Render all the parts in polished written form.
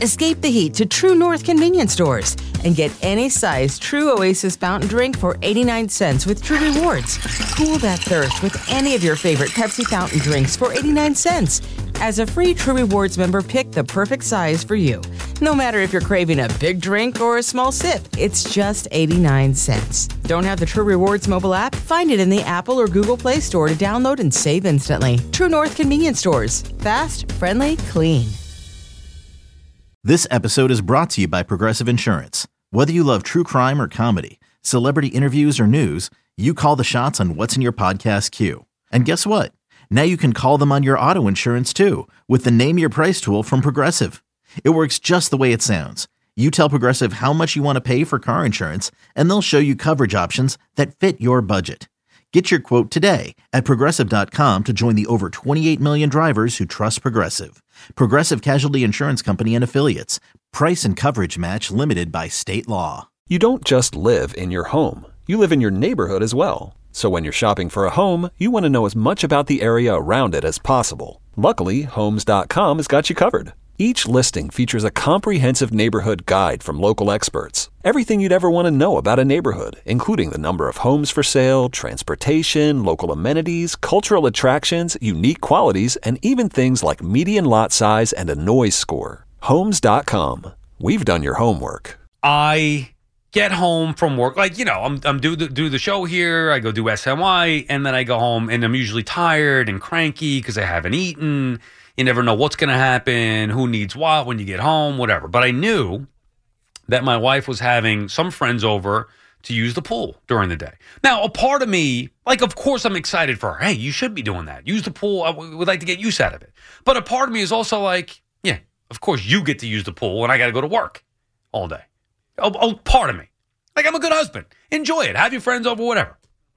Escape the heat to True North convenience stores and get any size True Oasis fountain drink for 89 cents with True Rewards. Cool that thirst with any of your favorite Pepsi fountain drinks for 89 cents. As a free True Rewards member, pick the perfect size for you. No matter if you're craving a big drink or a small sip, it's just 89 cents. Don't have the True Rewards mobile app? Find it in the Apple or Google Play Store to download and save instantly. True North convenience stores. Fast, friendly, clean. This episode is brought to you by Progressive Insurance. Whether you love true crime or comedy, celebrity interviews or news, you call the shots on what's in your podcast queue. And guess what? Now you can call them on your auto insurance too with the Name Your Price tool from Progressive. It works just the way it sounds. You tell Progressive how much you want to pay for car insurance, and they'll show you coverage options that fit your budget. Get your quote today at Progressive.com to join the over 28 million drivers who trust Progressive. Progressive Casualty Insurance Company and Affiliates. Price and coverage match limited by state law. You don't just live in your home. You live in your neighborhood as well. So when you're shopping for a home, you want to know as much about the area around it as possible. Luckily, Homes.com has got you covered. Each listing features a comprehensive neighborhood guide from local experts. Everything you'd ever want to know about a neighborhood, including the number of homes for sale, transportation, local amenities, cultural attractions, unique qualities, and even things like median lot size and a noise score. Homes.com. We've done your homework. I get home from work, like, you know, I'm do the show here, I go do SNY, and then I go home, and I'm usually tired and cranky because I haven't eaten. You never know what's going to happen, who needs what when you get home, whatever. But I knew that my wife was having some friends over to use the pool during the day. Now, a part of me, like, of course I'm excited for her. Hey, you should be doing that. Use the pool. I would like to get use out of it. But a part of me is also like, yeah, of course you get to use the pool, and I got to go to work all day. Part of me. Like, I'm a good husband. Enjoy it. Have your friends over, whatever.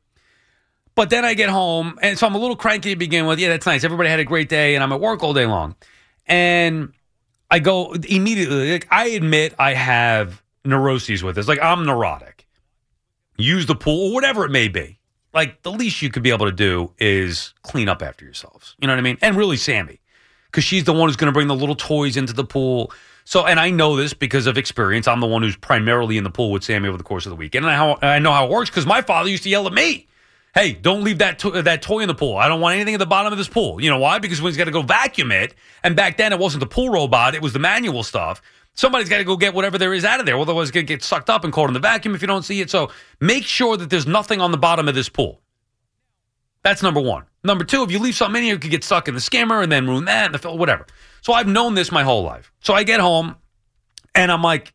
But then I get home, and so I'm a little cranky to begin with. Yeah, that's nice. Everybody had a great day, and I'm at work all day long. And I go immediately, like, I admit I have neuroses with this. Like, I'm neurotic. Use the pool, or whatever it may be. Like, the least you could be able to do is clean up after yourselves. You know what I mean? And really Sammy, because she's the one who's going to bring the little toys into the pool. So, and I know this because of experience. I'm the one who's primarily in the pool with Sammy over the course of the weekend. And I know how it works because my father used to yell at me. Hey, don't leave that toy in the pool. I don't want anything at the bottom of this pool. You know why? Because when he's got to go vacuum it, and back then it wasn't the pool robot, it was the manual stuff. Somebody's got to go get whatever there is out of there. Otherwise, it's going to get sucked up and caught in the vacuum if you don't see it. So make sure that there's nothing on the bottom of this pool. That's number one. Number two, if you leave something in here, it could get stuck in the skimmer and then ruin that and the fill, whatever. So I've known this my whole life. So I get home, and I'm like,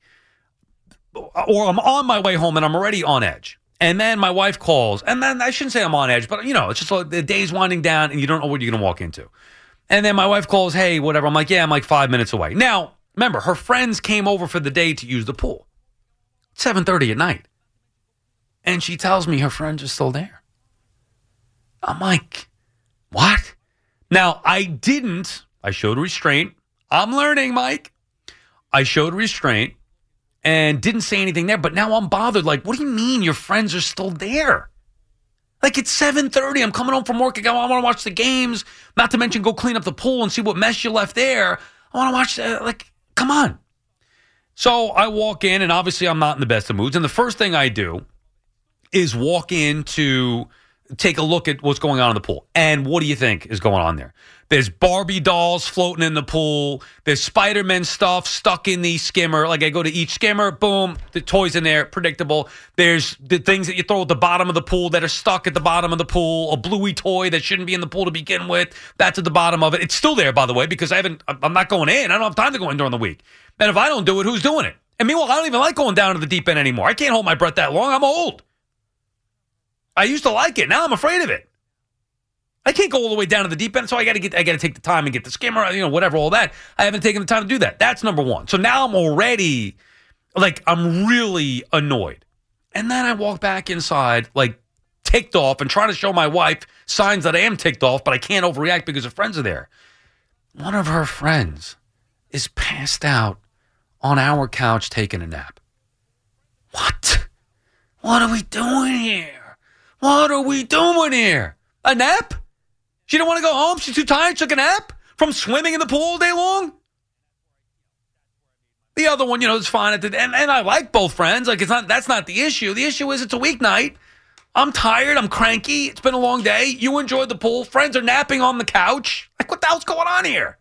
or I'm on my way home, and I'm already on edge. And then my wife calls, and then I shouldn't say I'm on edge, but, you know, it's just like the day's winding down, and you don't know what you're going to walk into. And then my wife calls, hey, whatever. I'm like, yeah, I'm like 5 minutes away. Now, remember, her friends came over for the day to use the pool. 7:30 at night. And she tells me her friends are still there. I'm like, what? Now, I showed restraint. I'm learning, Mike. I showed restraint. And didn't say anything there, but now I'm bothered. Like, what do you mean your friends are still there? Like, it's 7:30. I'm coming home from work. I want to watch the games, not to mention go clean up the pool and see what mess you left there. I want to watch, like, come on. So I walk in, and obviously I'm not in the best of moods. And the first thing I do is walk in to take a look at what's going on in the pool. And what do you think is going on there? There's Barbie dolls floating in the pool. There's Spider-Man stuff stuck in the skimmer. Like, I go to each skimmer, boom, the toys in there, predictable. There's the things that you throw at the bottom of the pool that are stuck at the bottom of the pool. A bluey toy that shouldn't be in the pool to begin with. That's at the bottom of it. It's still there, by the way, because I'm not going in. I don't have time to go in during the week. And if I don't do it, who's doing it? And meanwhile, I don't even like going down to the deep end anymore. I can't hold my breath that long. I'm old. I used to like it. Now I'm afraid of it. I can't go all the way down to the deep end, so I got to take the time and get the skimmer, you know, whatever, all that. I haven't taken the time to do that. That's number one. So now I'm already, like, I'm really annoyed. And then I walk back inside, like, ticked off and trying to show my wife signs that I am ticked off, but I can't overreact because her friends are there. One of her friends is passed out on our couch taking a nap. What? What are we doing here? What are we doing here? A nap? She didn't want to go home? She's too tired? Took a nap? From swimming in the pool all day long? The other one, it's fine. And I like both friends. Like, that's not the issue. The issue is it's a weeknight. I'm tired. I'm cranky. It's been a long day. You enjoyed the pool. Friends are napping on the couch. Like, what the hell's going on here?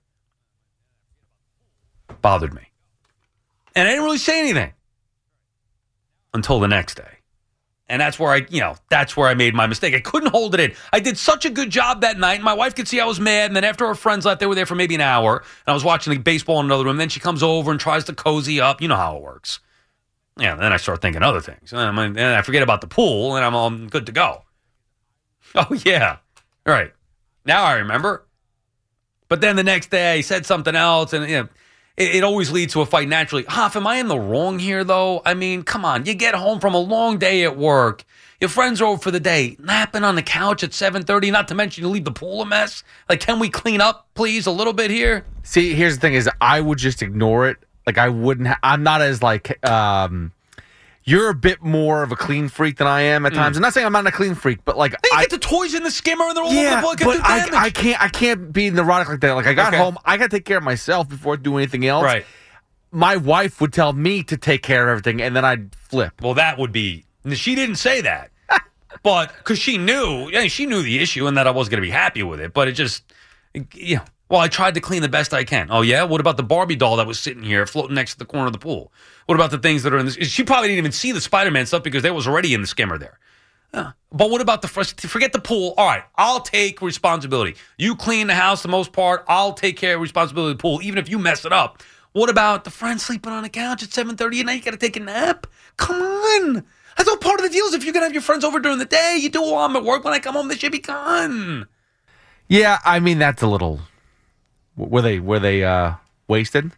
Bothered me. And I didn't really say anything until the next day. And that's where I made my mistake. I couldn't hold it in. I did such a good job that night. And my wife could see I was mad. And then after her friends left, they were there for maybe an hour. And I was watching the baseball in another room. Then she comes over and tries to cozy up. You know how it works. Yeah, then I start thinking other things. And I forget about the pool, and I'm all good to go. Oh, yeah. All right. Now I remember. But then the next day, he said something else, and it always leads to a fight naturally. Hoff, am I in the wrong here, though? I mean, come on. You get home from a long day at work. Your friends are over for the day, napping on the couch at 7:30, not to mention you leave the pool a mess. Like, can we clean up, please, a little bit here? See, here's the thing is I would just ignore it. Like, I wouldn't I'm not as, like, you're a bit more of a clean freak than I am at times. I'm not saying I'm not a clean freak, but, like, you get the toys in the skimmer and they're all over the book. But I can't be neurotic like that. Like, I got home, I got to take care of myself before I do anything else. Right. My wife would tell me to take care of everything, and then I'd flip. Well, that would be, she didn't say that, but because she knew the issue and that I wasn't going to be happy with it, but it just, well, I tried to clean the best I can. Oh, yeah? What about the Barbie doll that was sitting here floating next to the corner of the pool? What about the things that are in this? She probably didn't even see the Spider-Man stuff because they was already in the skimmer there. But what about forget the pool? All right, I'll take responsibility. You clean the house the most part. I'll take care of responsibility of the pool, even if you mess it up. What about the friend sleeping on the couch at 7:30 at night? You got to take a nap? Come on. That's all part of the deal. Is if you're going to have your friends over during the day, you do while I'm at work. When I come home, they should be gone. Yeah, I mean, that's a little... Were they wasted?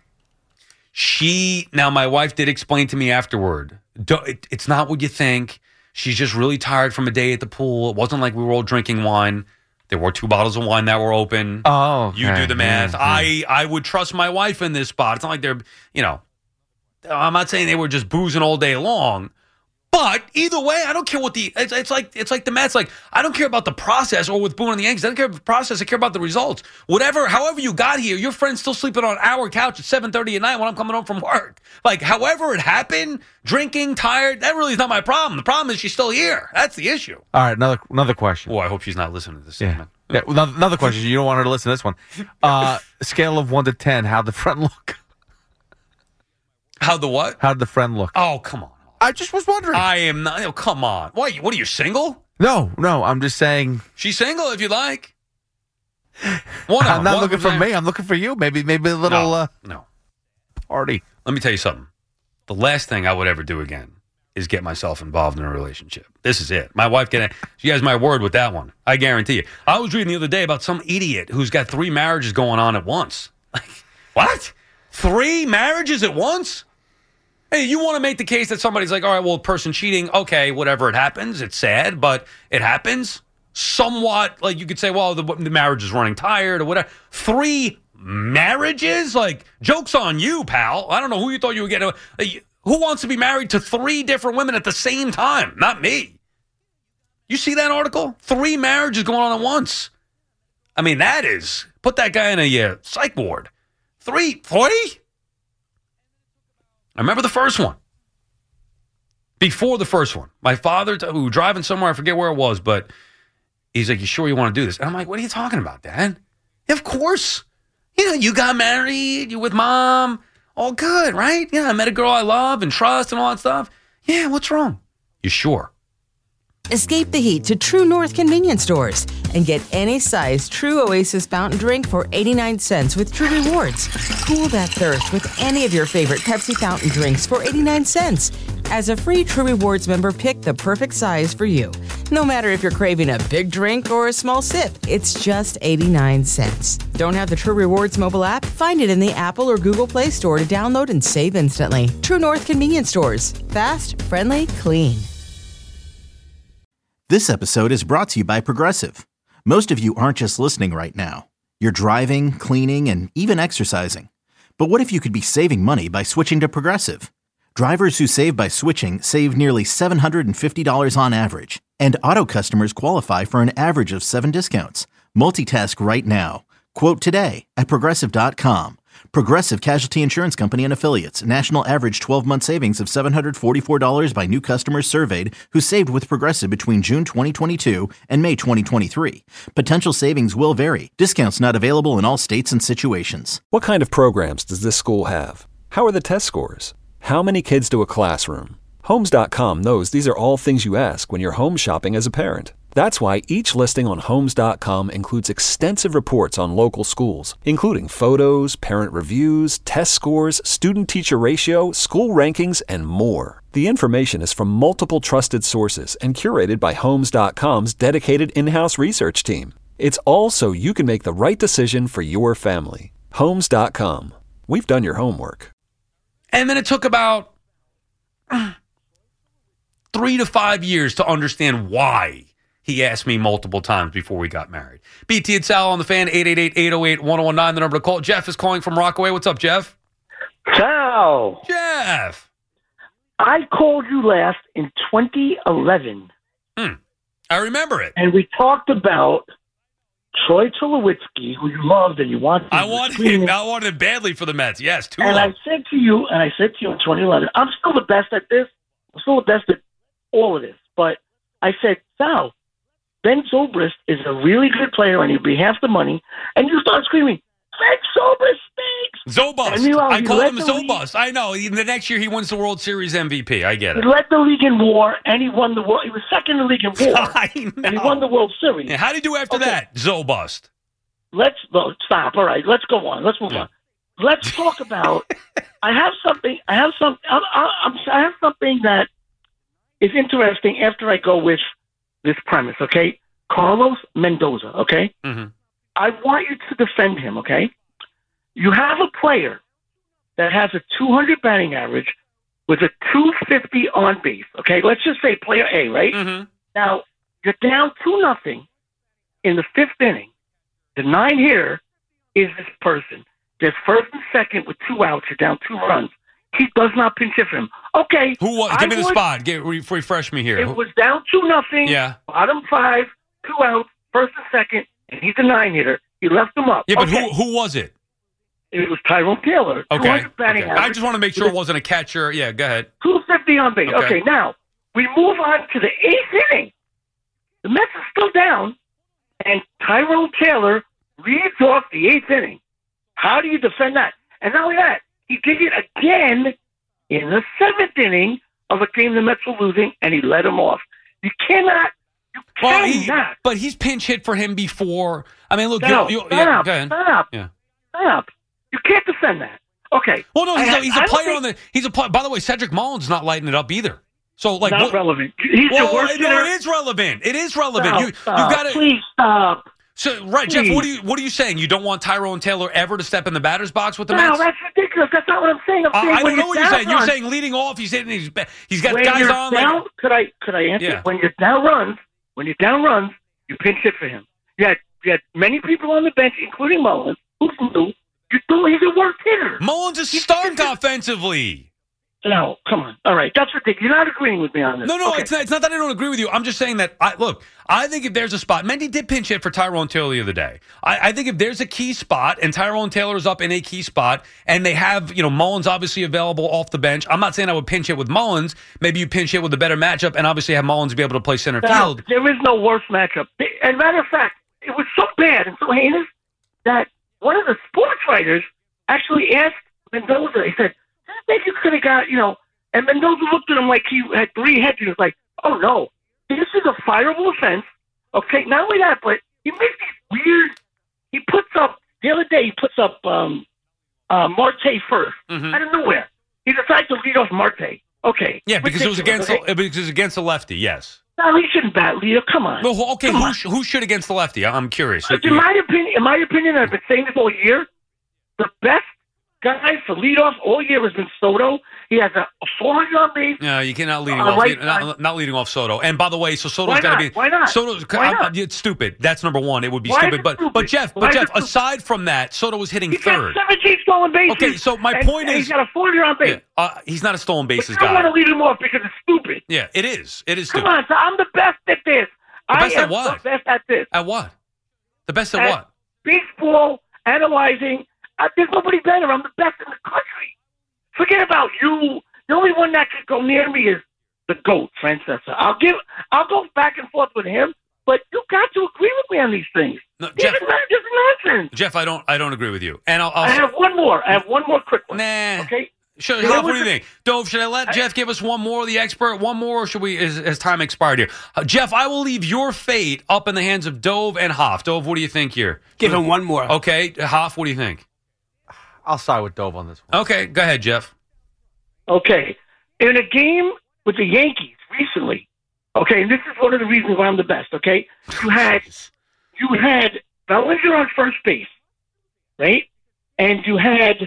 Now my wife did explain to me afterward, it's not what you think. She's just really tired from a day at the pool. It wasn't like we were all drinking wine. There were 2 bottles of wine that were open. Oh, okay. You do the math. Yeah. I would trust my wife in this spot. It's not like they're, I'm not saying they were just boozing all day long. But either way, I don't care what it's like the Mets. Like, I don't care about the process, or with Boone and the Yankees. I don't care about the process. I care about the results. However you got here, your friend's still sleeping on our couch at 7:30 at night when I'm coming home from work. Like, however it happened, drinking, tired, that really is not my problem. The problem is she's still here. That's the issue. All right, another question. Oh, I hope she's not listening to this segment. Yeah, another question. You don't want her to listen to this one. Scale of 1 to 10, how'd the friend look? How'd the what? How'd the friend look? Oh, come on. I just was wondering. I am not. Oh, come on. What are you single? No. I'm just saying. She's single if you like. I'm not looking for me. I'm looking for you. Maybe a little no party. Let me tell you something. The last thing I would ever do again is get myself involved in a relationship. This is it. My wife she has my word with that one. I guarantee you. I was reading the other day about some idiot who's got 3 marriages going on at once. Like, what? 3 marriages at once? Hey, you want to make the case that somebody's like, all right, well, person cheating, okay, whatever, it happens. It's sad, but it happens. Somewhat, like you could say, well, the marriage is running tired or whatever. 3 marriages? Like, joke's on you, pal. I don't know who you thought you were getting. Who wants to be married to 3 different women at the same time? Not me. You see that article? 3 marriages going on at once. I mean, put that guy in a psych ward. 3? I remember the first one. Before the first one, my father, who was driving somewhere, I forget where it was, but he's like, you sure you want to do this? And I'm like, what are you talking about, Dad? Yeah, of course. You got married, you with Mom, all good, right? Yeah, I met a girl I love and trust and all that stuff. Yeah, what's wrong? You sure? Escape the heat to True North convenience stores and get any size True Oasis fountain drink for 89 cents with True Rewards. Cool that thirst with any of your favorite Pepsi fountain drinks for 89 cents. As a free True Rewards member, pick the perfect size for you. No matter if you're craving a big drink or a small sip, it's just 89 cents. Don't have the True Rewards mobile app? Find it in the Apple or Google Play Store to download and save instantly. True North convenience stores. Fast, friendly, clean. This episode is brought to you by Progressive. Most of you aren't just listening right now. You're driving, cleaning, and even exercising. But what if you could be saving money by switching to Progressive? Drivers who save by switching save nearly $750 on average. And auto customers qualify for an average of 7 discounts. Multitask right now. Quote today at Progressive.com. Progressive Casualty Insurance Company and Affiliates. National average 12-month savings of $744 by new customers surveyed who saved with Progressive between June 2022 and May 2023. Potential savings will vary. Discounts not available in all states and situations. What kind of programs does this school have? How are the test scores? How many kids to a classroom? Homes.com knows these are all things you ask when you're home shopping as a parent. That's why each listing on Homes.com includes extensive reports on local schools, including photos, parent reviews, test scores, student-teacher ratio, school rankings, and more. The information is from multiple trusted sources and curated by Homes.com's dedicated in-house research team. It's all so you can make the right decision for your family. Homes.com. We've done your homework. And then it took about 3 to 5 years to understand why he asked me multiple times before we got married. BT and Sal on the Fan, 888-808-1019, the number to call. Jeff is calling from Rockaway. What's up, Jeff? Sal. Jeff. I called you last in 2011. I remember it. And we talked about Troy Tulowitzki, who you loved and you wanted. I wanted him badly for the Mets. Yes, too And long. I said to you in 2011, I'm still the best at this. I'm still the best at all of this. But I said, Sal, Ben Zobrist is a really good player and he'd be half the money. And you start screaming, Ben Zobrist stinks. Zobust. And meanwhile, I he called led him the Zobust. I know. The next year he wins the World Series MVP. I get He it. led the league in WAR and he won the world. He was second in the league in WAR. I know. And he won the World Series. Yeah, how did he do after Okay. that? Zobust. Stop. All right, let's go on. Let's move on. Let's talk about. I have something that is interesting after I go with this premise. Okay, Carlos Mendoza. Okay, Mm-hmm. I want you to defend him. Okay, you have a player that has a 200 batting average with a 250 on base. Okay, let's just say player A, right? Mm-hmm. Now you're down 2-0 in the 5th inning. The 9 hitter is this person. There's first and second with 2 outs. You're down 2 runs. He does not pinch hit for him. Okay. Who was? Give me the spot. Refresh me here. It was down 2-0. Yeah. Bottom 5, 2 outs, first and second, and he's a 9 hitter. He left him up. Yeah, but okay. who was it? It was Tyrone Taylor. Okay. 200 batting average. I just want to make sure it wasn't a catcher. Yeah, go ahead. 250 on base. Okay. Okay, now we move on to the 8th inning. The Mets are still down, and Tyrone Taylor leads off the 8th inning. How do you defend that? And not only that, he did it again in the 7th inning of a game the Mets were losing, and he let him off. You cannot. But he's pinch hit for him before. I mean, look. Stop. Go ahead. Stop. Yeah. Stop. You can't defend that. Okay. Well, no, he's a player on the. He's a. By the way, Cedric Mullins not lighting it up either. So, like, not relevant. He's the worst hitter. No, it is relevant. It is relevant. You've got to. Please stop. So, right, Please. Jeff, what are you saying? You don't want Tyrone Taylor ever to step in the batter's box with the No, Mets? that's ridiculous. That's not what I'm saying. I'm saying I when don't know what you're saying. runs, You're saying leading off, he's hitting. He's got when guys you're on. Down, could I answer? Yeah. When you're down runs, you pinch hit for him. You had many people on the bench, including Mullins, who knew he's a worst hitter. Mullins is stunk offensively. No, come on. All right, that's ridiculous. You're not agreeing with me on this. No, okay. it's not that I don't agree with you. I'm just saying that, I think if there's a spot, Mendy did pinch hit for Tyrone Taylor the other day. I think if there's a key spot, and Tyrone Taylor is up in a key spot, and they have, Mullins obviously available off the bench, I'm not saying I would pinch hit with Mullins. Maybe you pinch hit with a better matchup, and obviously have Mullins be able to play center field. There is no worse matchup. As a matter of fact, it was so bad and so heinous that one of the sports writers actually asked Mendoza, he said, I think you could have got, and Mendoza looked at him like he had 3 heads. He was like, oh, no, this is a fireable offense. Okay, not only that, but he makes these weird, the other day he puts up Marte first, out of nowhere. He decides to lead off Marte. Okay. Yeah, because it was against the lefty, yes. No, he shouldn't bat leader. Come on. Well, okay, who should against the lefty? I'm curious. In my opinion, I've been saying this all year, the best guy for leadoff all year has been Soto. He has a 400 on base. No, you cannot not leading off Soto. And by the way, so Soto's got to be. Why not? It's stupid. That's number one. It would be Why stupid. is it stupid? But Jeff, aside from that, Soto was hitting third. Got 17 stolen bases. Okay, so my point is, he's got a 400 on base. He's not a stolen bases I don't want guy. to lead him off because it's stupid. Yeah, it is. It is Come stupid. on, so I'm the best at this. best at am what? the best at this. At what? The best at what? Baseball, analyzing. There's nobody better. I'm the best in the country. Forget about you. The only one that could go near me is the GOAT, Francesa. I'll go back and forth with him, but you got to agree with me on these things. No, Jeff, this is nonsense. Jeff, I don't agree with you. And I have one more. I have one more quick one. Nah. Okay. Sure, Hoff, what do you think? Dove, should I let Jeff give us one more, the expert, one more, or should we, has time expired here? Jeff, I will leave your fate up in the hands of Dove and Hoff. Dove, what do you think here? Give him one more. Okay. Hoff, what do you think? I'll side with Dove on this one. Okay, go ahead, Jeff. Okay. In a game with the Yankees recently, okay, and this is one of the reasons why I'm the best, okay? You had Bellinger on first base, right? And you had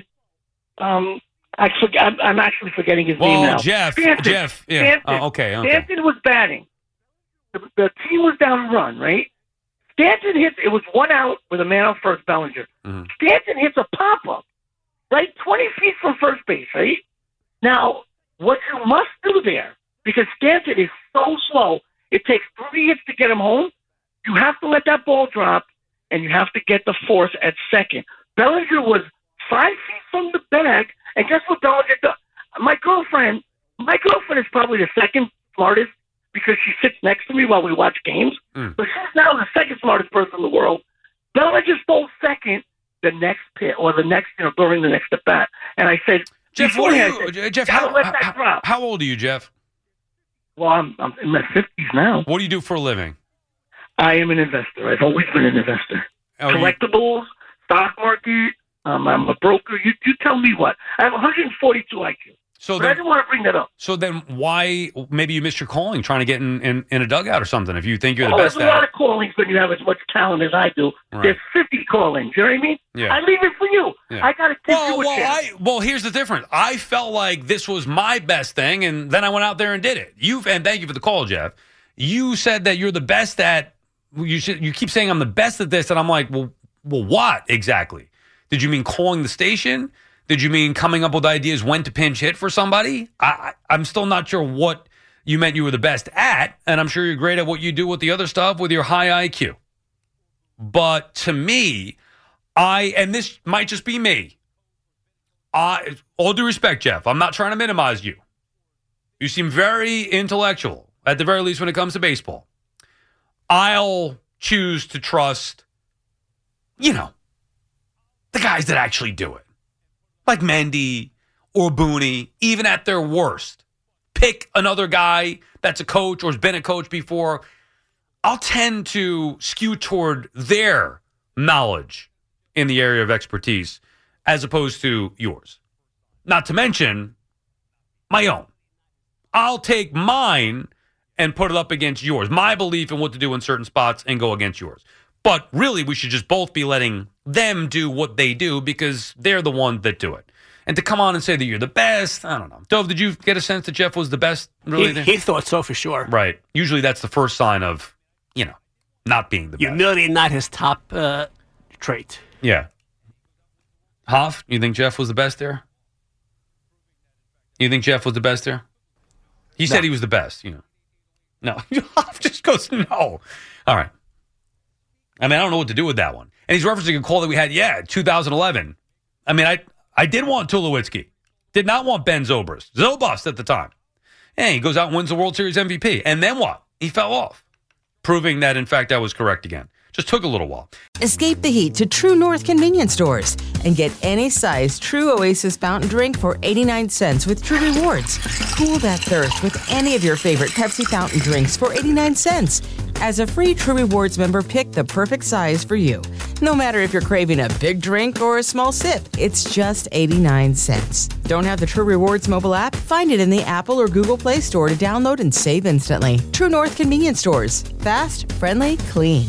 I'm actually forgetting his name now. Jeff, Stanton. Jeff, yeah. Okay. Stanton was batting. The team was down a run, right? Stanton hits. It was 1 out with a man on first, Bellinger. Mm-hmm. Stanton hits a pop-up, right, 20 feet from first base, right? Now, what you must do there, because Stanton is so slow, it takes 3 hits to get him home. You have to let that ball drop, and you have to get the force at second. Bellinger was 5 feet from the bag, and guess what Bellinger does? My girlfriend is probably the second smartest because she sits next to me while we watch games. But she's now the second smartest person in the world. Bellinger stole second the next pit or the next, during the next at bat. And I said, Jeff, Jeff, how old are you, Jeff? Well, I'm in my 50s now. What do you do for a living? I am an investor. I've always been an investor. Collectibles, stock market. I'm a broker. You tell me what. I have 142 IQ. But I didn't want to bring that up. So then why, maybe you missed your calling trying to get in a dugout or something if you think you're the best at it. There's a lot of callings when you have as much talent as I do. Right. There's 50 callings. You know what I mean? Yeah. I leave it for you. Yeah. I got to give you a chance. Well, here's the difference. I felt like this was my best thing, and then I went out there and did it. And thank you for the call, Jeff. You said that you're the best at, you keep saying I'm the best at this, and I'm like, well, what exactly? Did you mean calling the station? Did you mean coming up with ideas when to pinch hit for somebody? I'm still not sure what you meant you were the best at, and I'm sure you're great at what you do with the other stuff with your high IQ. But to me, and this might just be me, all due respect, Jeff, I'm not trying to minimize you. You seem very intellectual, at the very least when it comes to baseball. I'll choose to trust, the guys that actually do it. Like Mendy or Booney, even at their worst. Pick another guy that's a coach or has been a coach before. I'll tend to skew toward their knowledge in the area of expertise as opposed to yours. Not to mention my own. I'll take mine and put it up against yours. My belief in what to do in certain spots and go against yours. But really, we should just both be letting them do what they do because they're the ones that do it. And to come on and say that you're the best, I don't know. Dove, did you get a sense that Jeff was the best? Really? He thought so for sure. Right. Usually that's the first sign of, not being the best. Humility, not his top trait. Yeah. Hoff, you think Jeff was the best there? You think Jeff was the best there? He said he was the best, No. Hoff just goes, no. All right. I don't know what to do with that one. And he's referencing a call that we had, 2011. I did want Tulowitzki. Did not want Ben Zobrist. Zobust at the time. And he goes out and wins the World Series MVP. And then what? He fell off. Proving that, in fact, I was correct again. Just took a little while. Escape the heat to True North convenience stores and get any size True Oasis fountain drink for 89 cents with True Rewards. Cool that thirst with any of your favorite Pepsi fountain drinks for 89 cents. As a free True Rewards member, pick the perfect size for you. No matter if you're craving a big drink or a small sip, it's just 89 cents. Don't have the True Rewards mobile app? Find it in the Apple or Google Play Store to download and save instantly. True North convenience stores. Fast, friendly, clean.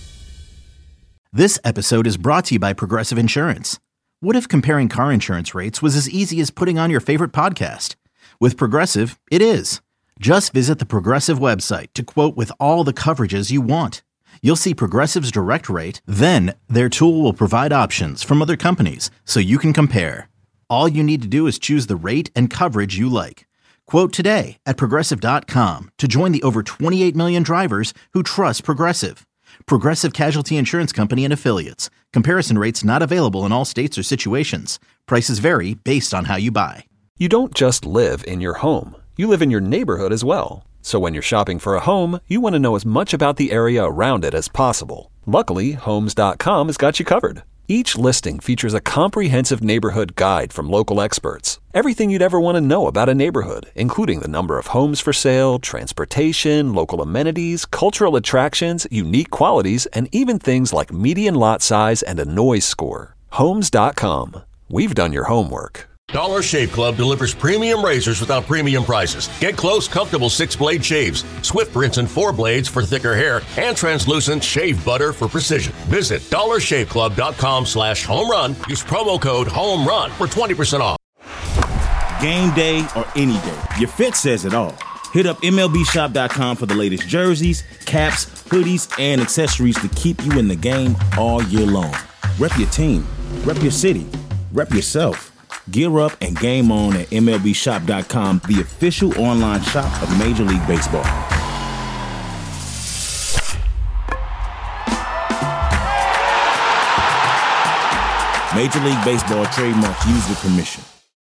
This episode is brought to you by Progressive Insurance. What if comparing car insurance rates was as easy as putting on your favorite podcast? With Progressive, it is. Just visit the Progressive website to quote with all the coverages you want. You'll see Progressive's direct rate, then their tool will provide options from other companies so you can compare. All you need to do is choose the rate and coverage you like. Quote today at Progressive.com to join the over 28 million drivers who trust Progressive. Progressive Casualty Insurance Company and Affiliates. Comparison rates not available in all states or situations. Prices vary based on how you buy. You don't just live in your home. You live in your neighborhood as well. So when you're shopping for a home, you want to know as much about the area around it as possible. Luckily, Homes.com has got you covered. Each listing features a comprehensive neighborhood guide from local experts. Everything you'd ever want to know about a neighborhood, including the number of homes for sale, transportation, local amenities, cultural attractions, unique qualities, and even things like median lot size and a noise score. Homes.com. We've done your homework. Dollar Shave Club delivers premium razors without premium prices. Get close, comfortable 6-blade shaves, swift rinse and 4 blades for thicker hair, and translucent shave butter for precision. Visit dollarshaveclub.com/home run. Use promo code HOME RUN for 20% off. Game day or any day, your fit says it all. Hit up MLBshop.com for the latest jerseys, caps, hoodies, and accessories to keep you in the game all year long. Rep your team, rep your city, rep yourself. Gear up and game on at MLBshop.com, the official online shop of Major League Baseball. Major League Baseball trademarks used with permission.